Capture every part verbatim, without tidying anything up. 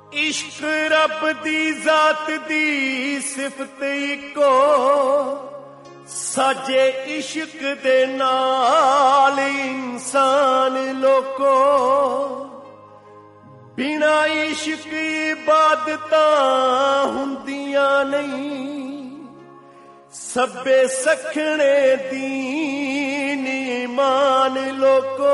इश्क रब दी जात दी सिफत इको साजे इश्क दे नाल इंसान लोको बिना इश्क इबादतां हुंदियां नहीं सब्बे सखने दीन ईमान लोको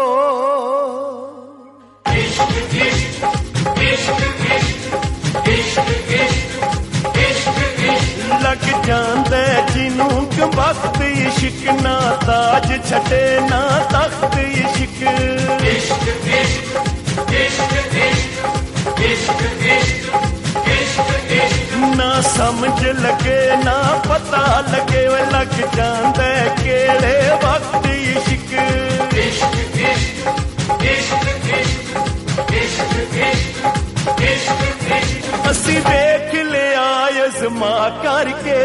इश्क इश्क इश्क इश्क इश्क इश्क इश्क इश्क लग जांदा जिनू क वक्त इश्क ना ताज छटे ना तख्त इश्क इश्क इश्क इश्क इश्क इश्क इश्क इश्क इश्क ना समझ लगे ना पता लगे लग जांदा केड़े वक्त इश्क इश्क इश्क इश्क इश्क असी देख लिया अज़मा करके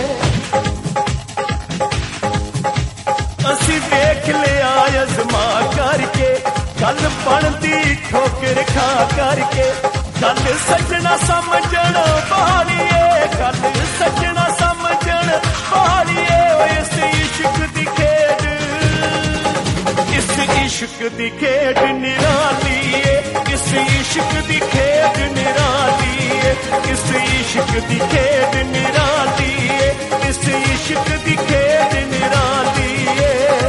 असी देख लिया अज़मा करके गल बनती ठोकर खा करके गल सजना समझण बालिए गल सजना समझण बालिए इस इश्क दी खेड इस इश्क दी खेड निराली है इस इश्क दी खेड निराली है इस इश्क दी खेड निराली है इस इश्क दी खेड निराली है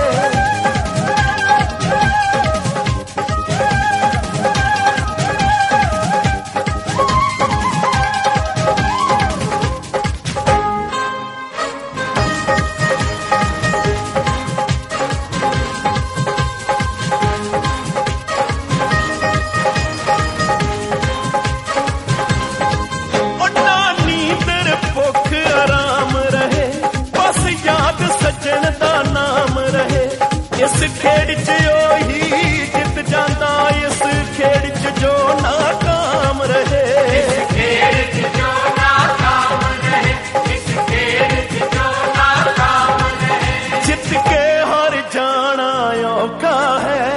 इस खेड च ओही जित जांदा इस खेड च जो नाकाम रहे इस खेड च जो नाकाम रहे इस खेड च जो नाकाम रहे जित के हार जाना औखा है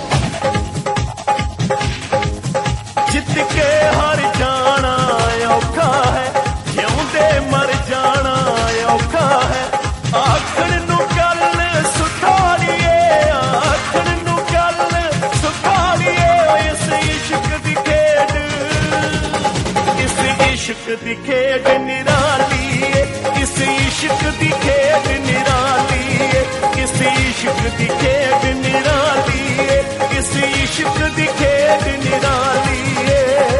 जित के हार जाना औखा है जिउंदे मर जाना औखा है आखण नू गल सुठालिए आखण नू गल सुठालिए इस इश्क दी खेड इस इश्क दी खेड निराली है इस इश्क दी खेड निराली है इस इश्क दी खेड निराली है इस इश्क दी खेड निराली है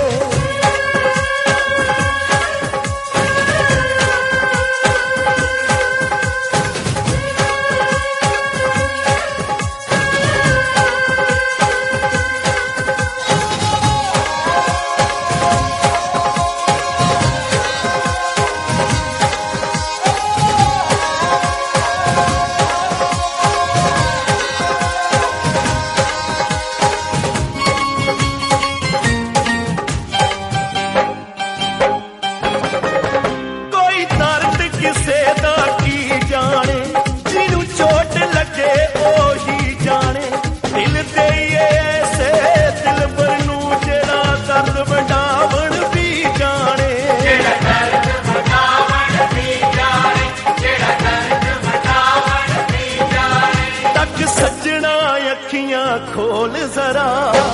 खोल जरा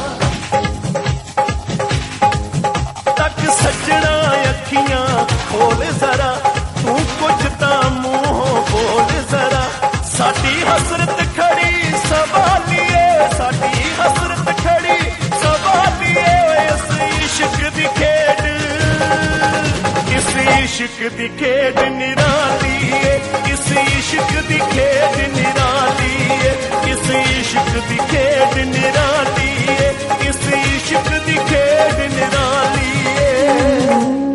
तक सजना अखियां खोल जरा तू कुछ ता मुंहों बोल जरा साडी हसरत खड़ी संभालिए साडी हसरत खड़ी संभालिए इस इश्क दी खेड इस इश्क दी खेड निराली है इस इश्क दी खेड निराली है इस इश्क दी खेड निराली है इस इश्क दी खेड निराली है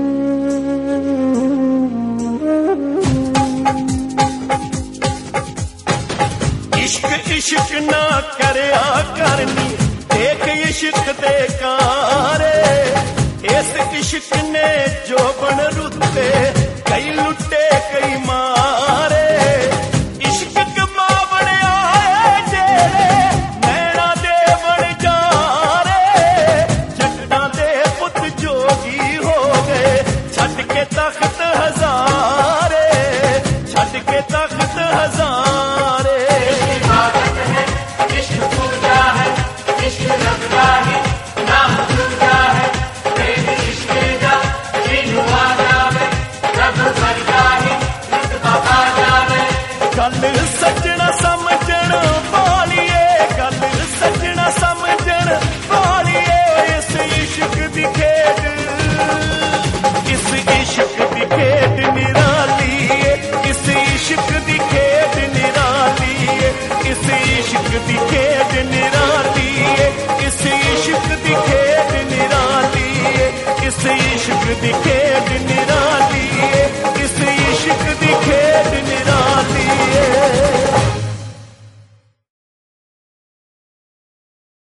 इश्क इश्क ना करया करनी एक इश्क दे कारे इस इश्क ने जो बन रुते कई लुटे कई मारे इश्क कमावण आए जेरे नैना दे बन जा रे जट्टां दे पुत जोगी दिखे